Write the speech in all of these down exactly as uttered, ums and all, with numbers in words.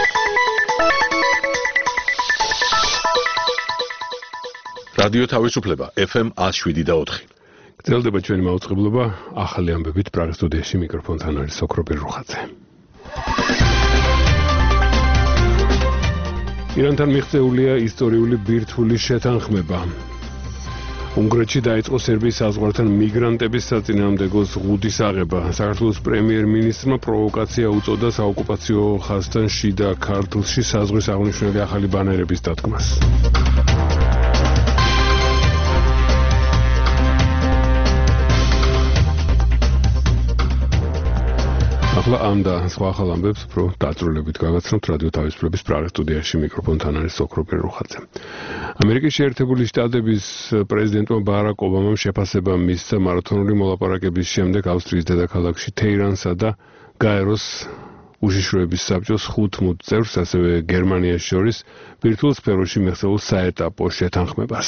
რადიო თავისუფლება F M one oh seven და four. გრძელდება ჩვენი მაუწყებლობა ახალი ამბებით პრაღის სტუდიაში მიკროფონთან არის ოქროპირ რუხაძე. ირანთან მიღწეულია ისტორიული ბირთვული შეთანხმება. უნგრეთში დაიწყო სერბიის საზღვართან მიგრანტების საწინააღმდეგო ზღუდის აღება. საქართველოს პრემიერ-მინისტრმა პროვოკაცია უწოდა საოკუპაციო ხაზთან შიდა ქართლში საზღვრის აღნიშნული ახალი ბანერების დადგმას. ახლა ამ და სხვა ახალ ამბებს უფრო დაწვრილებით გაგაცნობთ რადიო თავისუფლების პრაღის სტუდიაში მიკროფონთან არის ოქროპირ რუხაძე. ამერიკის შეერთებული შტატების პრეზიდენტმა ბარაკ ობამამ შეფასება მისცა მარათონული მოლაპარაკების შემდეგ ავსტრიის დედაქალაქში თეირანსა და გაეროს უშიშროების საბჭოს ხუთ მუდ წევრს, ასევე გერმანიას შორის ბირთვულ სფეროში მიღწეულ საეტაპო შეთანხმებას.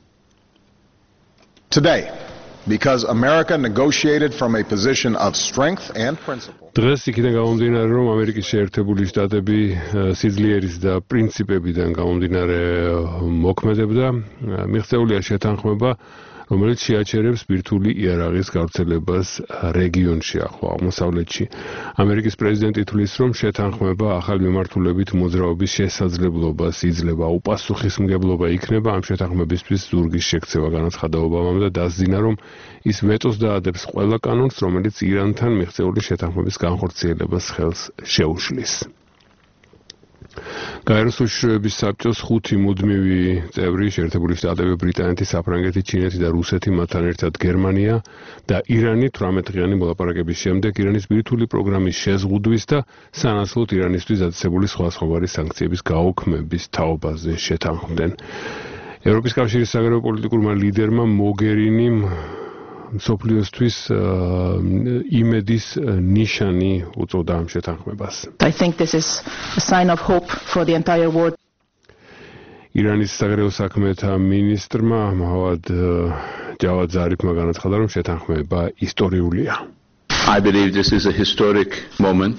Today, because America negotiated from a position of strength and principle. დღეს იქიდან გამომდინარე, რომ ამერიკის შეერთებული შტატები სიძლიერის და პრინციპებიდან გამომდინარე მოქმედებდა, მიღწეულია შეთანხმება, რომელიც შეაჩერებს ბირთვული იარაღის გავრცელებას რეგიონში, ახლო აღმოსავლეთში. ამერიკის პრეზიდენტი თვლის, რომ შეთანხმება ახალი მიმართულებით მოძრაობის შესაძლებლობას იძლევა, უპასუხისმგებლობა იქნება ამ შეთანხმებისთვის ზურგის შექცევა, განაცხადა ობამამ და დასძინა, რომ ის ვეტოს დაადებს ყველა კანონს, რომელიც ირანთან მიღწეული შეთანხმების განხორციელებას ხელს შეუშლის. გაეროს უშიშროების საბჭოს ხუთი მუდმივი წევრი შეერთებული შტატები, ბრიტანეთი, საფრანგეთი, ჩინეთი და რუსეთი, მათთან ერთად გერმანია და ირანი თვრამეტ-დღიანი მოლაპარაკების შემდეგ ირანის ბირთვული პროგრამის შეზღუდვის და სანაცვლოდ ირანისთვის დაწესებული სხვადასხვაგვარი სანქციების გაუქმების თაობაზე შეთანხმდნენ. ევროპის კავშირის საგარეო პოლიტიკურმა ლიდერმა მოგერინიმ მსოფლიოსთვის იმედის ნიშანი უწოდა ამ შეთანხმებას. I think this is a sign of hope for the entire world. ირანის საგარეო საქმეთა მინისტრმა მავად ჯავად ზარიფმა განაცხადა, რომ შეთანხმება ისტორიულია. I believe this is a historic moment.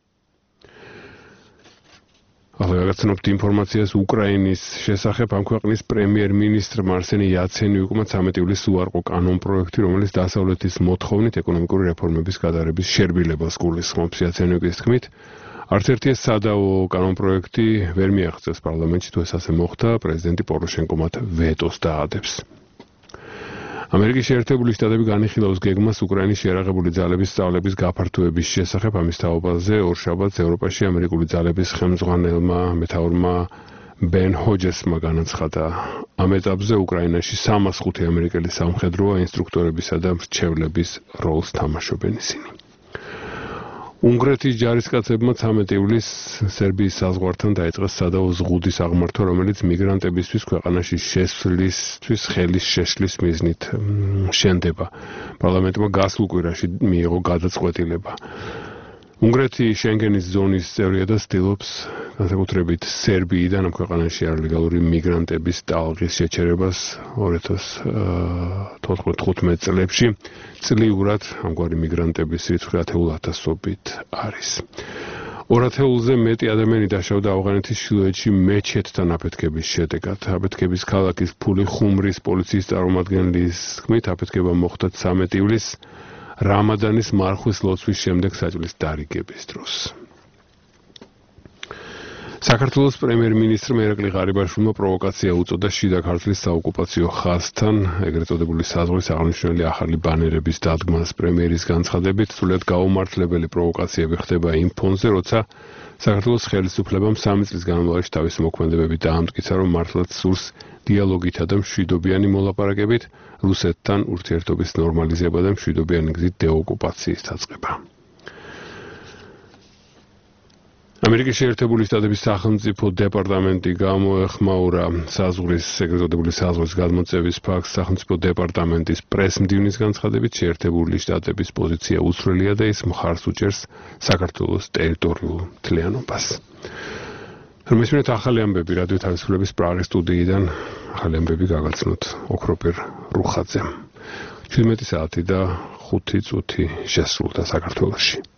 ახლა გაგაცნობთ ინფორმაციას უკრაინის შესახებ. ამ ქვეყნის პრემიერ-მინისტრმა არსენი იაცენიუკმა ცამეტი ივლისს უარყო კანონ პროექტი, რომელიც დასავლეთის მოთხოვნით ეკონომიკური რეფორმების გადაღების შერბილებას გულისხმობს. იაცენიუკის თქმით, არც ერთი სადაო კანონ პროექტი ვერ მიაღწევს პარლამენტში, თუ ეს ასე მოხდა, პრეზიდენტი პოროშენკო მათ ვეტოს დაადებს. ამერიკის შეერთებული შტატები განიხილავს გეგმას უკრაინის შეიარაღებული ძალების სწავლების გაფართოების შესახებ. ამის თაობაზე ორშაბათს ევროპაში ამერიკული ძალების ხელმძღვანელმა მეთაურმა ბენ ჰოჯესმა განაცხადა, ამ ეტაპზე უკრაინაში სამას ხუთი ამერიკელი სამხედროა, ინსტრუქტორებისა და მრჩევლების როლს თამაშობენ ისინი. უნგრეთის ჯარისკაცებმა ცამეტი ივლისს სერბიის საზღვართან დაიწყეს სადაო ზღუდის აღმართვა, რომელიც მიგრანტებისთვის ქვეყანაში შესვლისთვის ხელის შეშლის მიზნით შენდება. პარლამენტმა გასულ კვირაში მიიღო გადაწყვეტილება. უნგრეთი შენგენის ზონის წევრია და ცდილობს განსაკუთრებით სერბიიდან ამ ქვეყანაში არალეგალური მიგრანტების ტალღის შეჩერებას ორი ათას თხუთმეტ წლებში. წლიურად ამგვარი მიგრანტების რიცხვი ათეულ ათასობით არის. ორ ათეულზე მეტი ადამიანი დაშავდა ავღანეთის ჩრდილოეთში მეჩეთთან აფეთქების შედეგად. აფეთქების ქალაქის ფული ხუმრის პოლიციის წარმომადგენლის თქმით, აფეთქება მოხდა ცამეტი ივლისს რამადანის მარხვის ლოცვის შემდეგ საჭმლის დარიგების დროს. საქართველოს პრემიერ-მინისტრმა ირაკლი ღარიბაშვილმა პროვოკაცია უწოდა შიდა ქართლის საოკუპაციო ხაზთან, ეგრეთ წოდებული საზღვრის აღნიშნული ახალი ბანერების დადგმას. პრემიერის განცხადებით, სრულიად გაუმართლებელი პროვოკაციები ხდება იმ ფონზე, როცა საქართველოს ხელისუფლებამ სამი წლის განმავლობაში თავისი მოქმედებები დაამტკიცა, რომ მართლაც სურს დიალოგითა და მშვიდობიანი მოლაპარაკებით რუსეთთან ურთიერთობის ნორმალიზება და მშვიდობიანი გზით დეოკუპაციის დაწყება. ამერიკის შეერთებული შტატების სახელმწიფო დეპარტამენტი გამოეხმაურა საზღვრის ეგრეთ წოდებული საზღვრის გადმოწევის ფაქტს. სახელმწიფო დეპარტამენტის პრესმდივნის განცხადებით, შეერთებული შტატების პოზიცია უცვლელია და ის მხარს უჭერს საქართველოს ტერიტორიულ მთლიანობას. მისმენთ ახალი ამბები რადიო თავისუფლების პრაღის სტუდიიდან, ახალი ამბები გაგაცნოთ ოქროპირ რუხაძემ. შვიდმეტი საათი და ხუთი წუთი შესრულდა საქართველოში.